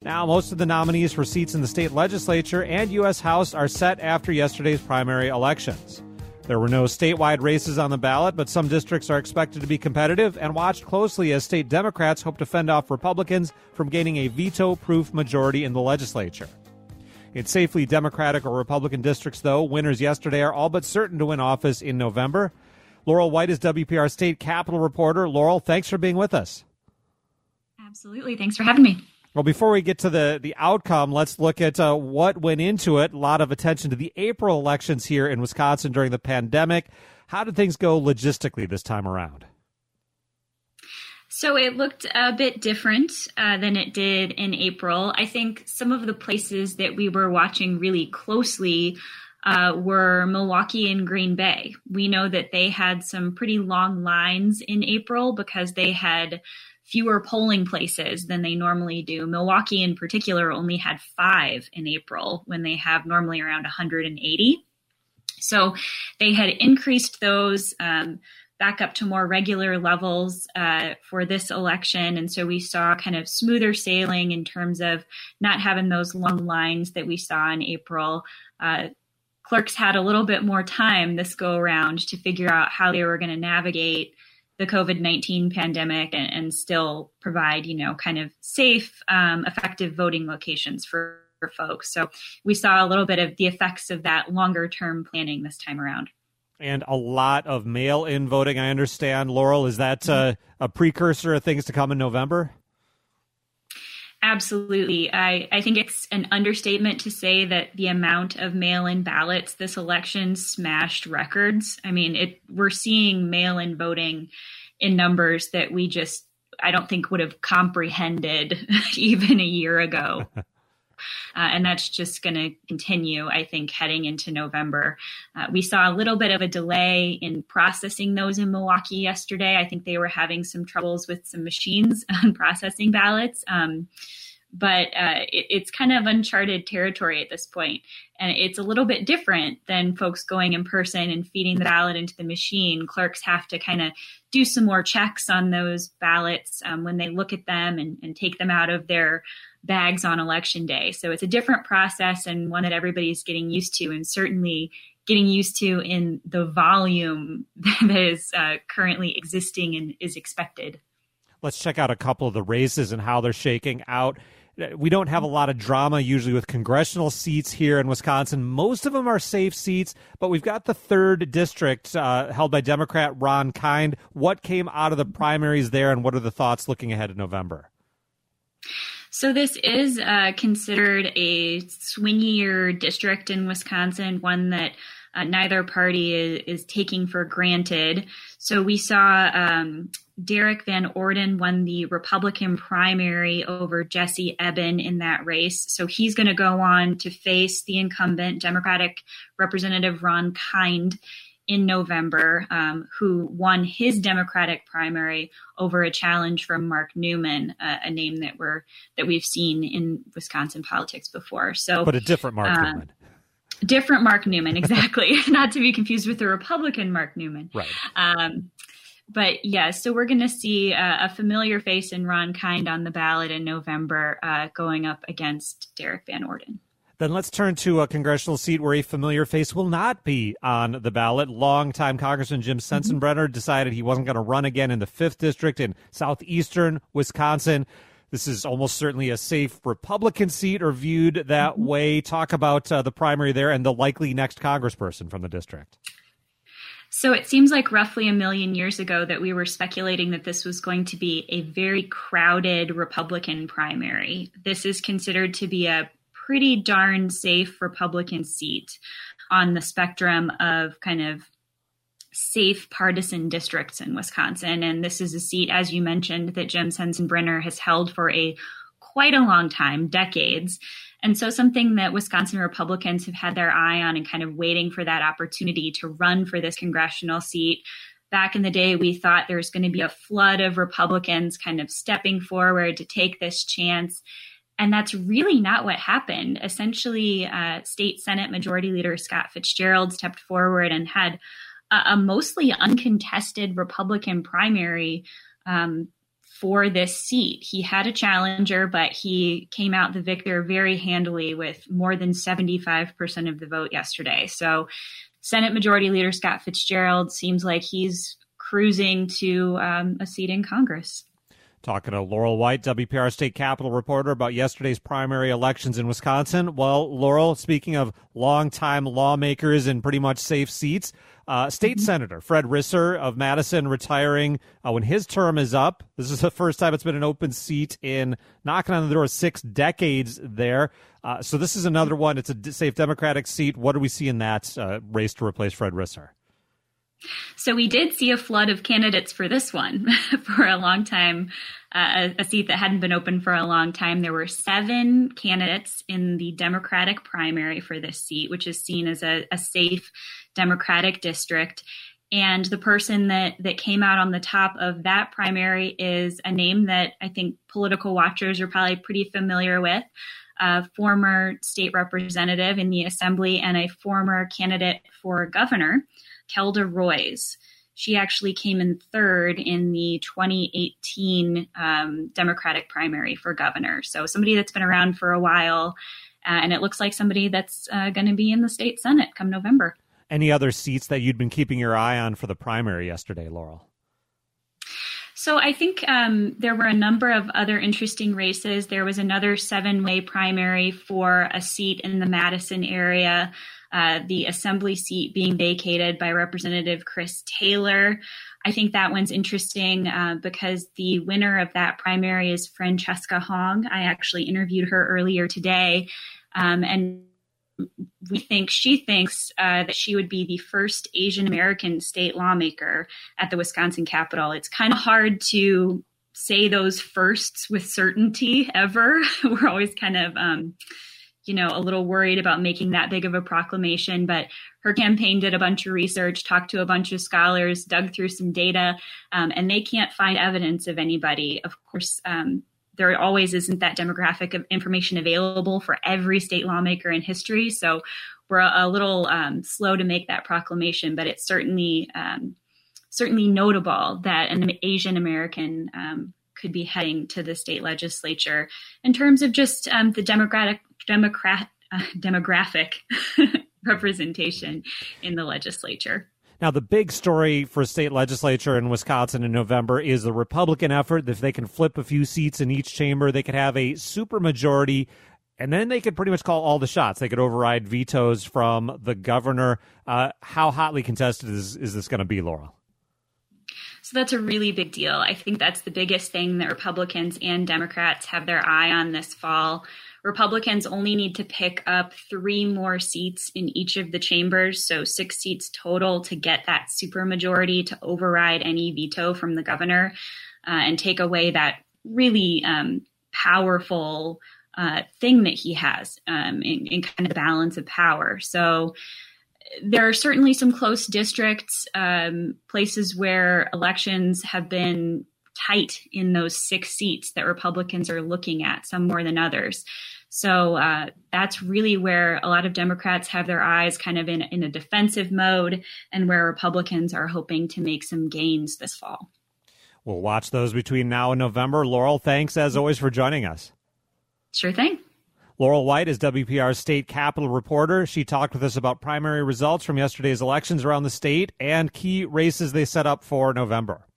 Now, most of the nominees for seats in the state legislature and U.S. House are set after yesterday's primary elections. There were no statewide races on the ballot, but some districts are expected to be competitive and watched closely as state Democrats hope to fend off Republicans from gaining a veto-proof majority in the legislature. In safely Democratic or Republican districts, though, winners yesterday are all but certain to win office in November. Laurel White is WPR State Capitol reporter. Laurel, thanks for being with us. Absolutely. Thanks for having me. Well, before we get to the outcome, let's look at what went into it. A lot of attention to the April elections here in Wisconsin during the pandemic. How did things go logistically this time around? So it looked a bit different than it did in April. I think some of the places that we were watching really closely were Milwaukee and Green Bay. We know that they had some pretty long lines in April because they had fewer polling places than they normally do. Milwaukee in particular only had 5 in April when they have normally around 180. So they had increased those back up to more regular levels for this election. And so we saw kind of smoother sailing in terms of not having those long lines that we saw in April. Clerks had a little bit more time this go around to figure out how they were going to navigate the COVID-19 pandemic and still provide, kind of safe, effective voting locations for folks. So we saw a little bit of the effects of that longer term planning this time around. And a lot of mail-in voting, I understand. Laurel, is that a precursor of things to come in November? Absolutely. I think it's an understatement to say that the amount of mail-in ballots this election smashed records. I mean, we're seeing mail-in voting in numbers that I don't think would have comprehended even a year ago. And that's just going to continue, I think, heading into November. We saw a little bit of a delay in processing those in Milwaukee yesterday. I think they were having some troubles with some machines on processing ballots. But it's kind of uncharted territory at this point. And it's a little bit different than folks going in person and feeding the ballot into the machine. Clerks have to kind of do some more checks on those ballots when they look at them and take them out of their bags on election day. So it's a different process and one that everybody's getting used to, and certainly getting used to in the volume that is currently existing and is expected. Let's check out a couple of the races and how they're shaking out. We don't have a lot of drama usually with congressional seats here in Wisconsin. Most of them are safe seats, but we've got the 3rd district held by Democrat Ron Kind. What came out of the primaries there, and what are the thoughts looking ahead to November? So this is considered a swingier district in Wisconsin, one that neither party is taking for granted. So we saw Derek Van Orden won the Republican primary over Jesse Eben in that race. So he's going to go on to face the incumbent Democratic Representative Ron Kind in November, who won his Democratic primary over a challenge from Mark Newman, a name that we've seen in Wisconsin politics before. So, but a different Mark Newman. Different Mark Newman, exactly. Not to be confused with the Republican Mark Newman. Right. But yeah, so we're going to see a familiar face in Ron Kind on the ballot in November, going up against Derek Van Orden. Then let's turn to a congressional seat where a familiar face will not be on the ballot. Longtime Congressman Jim Sensenbrenner decided he wasn't going to run again in the 5th district in southeastern Wisconsin. This is almost certainly a safe Republican seat, or viewed that way. Talk about the primary there and the likely next congressperson from the district. So it seems like roughly a million years ago that we were speculating that this was going to be a very crowded Republican primary. This is considered to be a pretty darn safe Republican seat on the spectrum of kind of safe partisan districts in Wisconsin. And this is a seat, as you mentioned, that Jim Sensenbrenner has held for quite a long time, decades. And so something that Wisconsin Republicans have had their eye on and kind of waiting for that opportunity to run for this congressional seat. Back in the day, we thought there was going to be a flood of Republicans kind of stepping forward to take this chance. And that's really not what happened. Essentially, State Senate Majority Leader Scott Fitzgerald stepped forward and had a mostly uncontested Republican primary for this seat. He had a challenger, but he came out the victor very handily with more than 75% of the vote yesterday. So Senate Majority Leader Scott Fitzgerald seems like he's cruising to a seat in Congress. Talking to Laurel White, WPR State Capitol reporter, about yesterday's primary elections in Wisconsin. Well, Laurel, speaking of longtime lawmakers in pretty much safe seats, State Senator Fred Risser of Madison retiring when his term is up. This is the first time it's been an open seat in knocking on the door of 6 decades there. So this is another one. It's a safe Democratic seat. What do we see in that race to replace Fred Risser? So we did see a flood of candidates for this one for a long time, a seat that hadn't been open for a long time. There were 7 candidates in the Democratic primary for this seat, which is seen as a safe Democratic district. And the person that came out on the top of that primary is a name that I think political watchers are probably pretty familiar with. A former state representative in the assembly and a former candidate for governor, Kelda Roys. She actually came in third in the 2018 Democratic primary for governor. So somebody that's been around for a while, and it looks like somebody that's going to be in the state Senate come November. Any other seats that you'd been keeping your eye on for the primary yesterday, Laurel? So I think there were a number of other interesting races. There was another 7-way primary for a seat in the Madison area, the assembly seat being vacated by Representative Chris Taylor. I think that one's interesting because the winner of that primary is Francesca Hong. I actually interviewed her earlier today, and she thinks that she would be the first Asian American state lawmaker at the Wisconsin Capitol. It's kind of hard to say those firsts with certainty ever. We're always kind of, a little worried about making that big of a proclamation. But her campaign did a bunch of research, talked to a bunch of scholars, dug through some data, and they can't find evidence of anybody. Of course, there always isn't that demographic of information available for every state lawmaker in history. So we're a little slow to make that proclamation, but it's certainly notable that an Asian American could be heading to the state legislature. In terms of just the demographic representation in the legislature. Now, the big story for state legislature in Wisconsin in November is the Republican effort. If they can flip a few seats in each chamber, they could have a supermajority, and then they could pretty much call all the shots. They could override vetoes from the governor. How hotly contested is this going to be, Laurel? So that's a really big deal. I think that's the biggest thing that Republicans and Democrats have their eye on this fall. Republicans only need to pick up 3 more seats in each of the chambers, so 6 seats total, to get that supermajority to override any veto from the governor and take away that really powerful thing that he has in kind of the balance of power. So there are certainly some close districts, places where elections have been tight in those 6 seats that Republicans are looking at, some more than others. So that's really where a lot of Democrats have their eyes kind of in a defensive mode, and where Republicans are hoping to make some gains this fall. We'll watch those between now and November. Laurel, thanks as always for joining us. Sure thing. Laurel White is WPR's state Capitol reporter. She talked with us about primary results from yesterday's elections around the state and key races they set up for November.